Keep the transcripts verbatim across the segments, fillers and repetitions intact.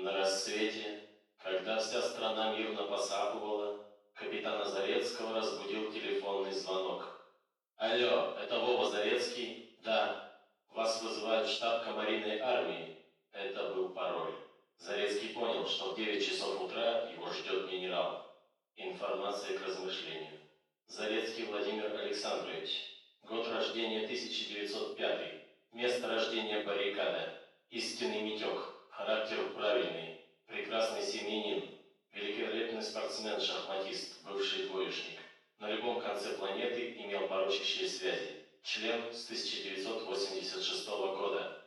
На рассвете, когда вся страна мирно посапывала, капитана Зарецкого разбудил телефонный звонок. «Алло, это Вова Зарецкий?» «Да. Вас вызывают в штаб комариной армии». Это был пароль. Зарецкий понял, что в девять часов утра его ждет генерал. Информация к размышлению. Зарецкий Владимир Александрович. Год рождения тысяча девятьсот пятый. Место рождения баррикада. Истинный Митек. Характер правильный. Прекрасный семьянин. Великолепный спортсмен-шахматист. Бывший двоечник. На любом конце планеты имел порочащие связи. Член с тысяча девятьсот восемьдесят шестого года.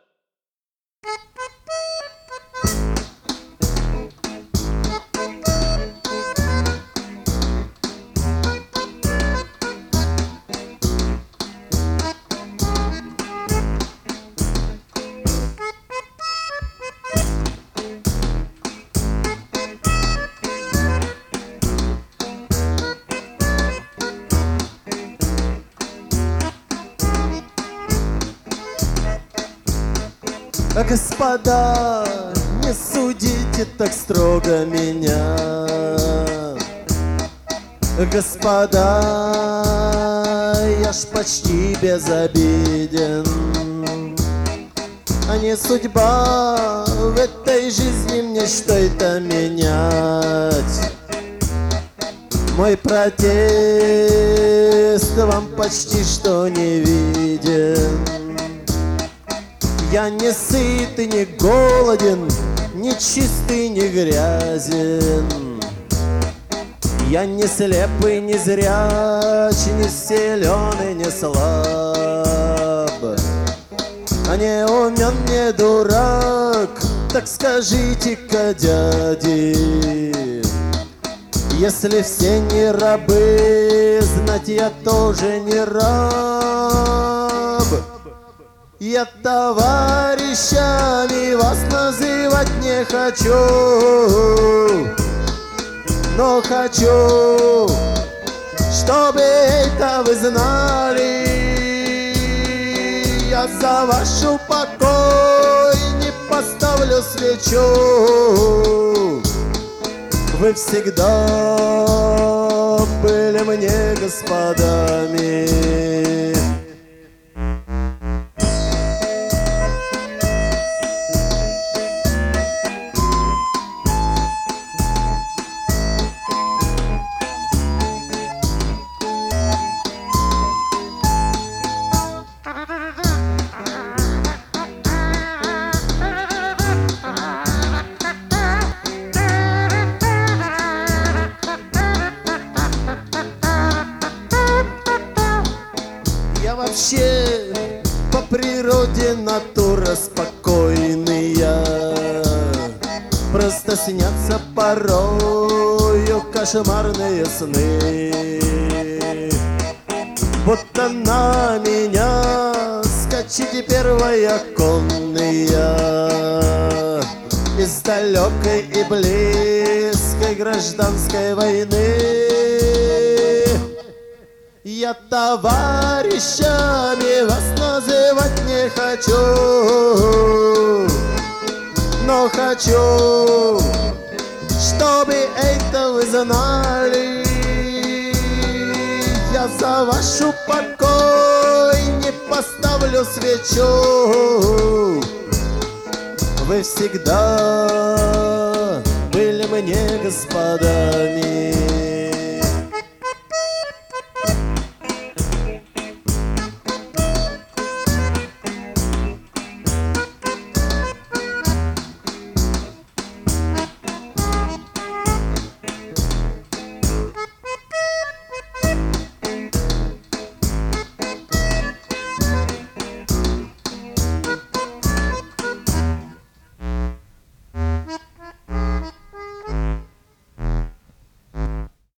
Господа, не судите так строго меня. Господа, я ж почти безобиден. А не судьба в этой жизни мне что-то менять. Мой протест вам почти что не виден. Я не сыт и не голоден, не чистый, не грязен. Я не слеп и не зряч, не силен и не слаб. А не умен, не дурак, так скажите-ка, дяди. Если все не рабы, знать я тоже не раб. Я товарищами вас называть не хочу, но хочу, чтобы это вы знали. Я за вашу покой не поставлю свечу. Вы всегда были мне господами. Я вообще по природе натура спокойная. Просто снятся порою кошмарные сны. Будто на меня скачите первая конная из далекой и близкой гражданской войны. Я товарищами вас называть не хочу, но хочу, чтобы это вы знали. Я за вашу покой не поставлю свечу. Вы всегда были мне господами.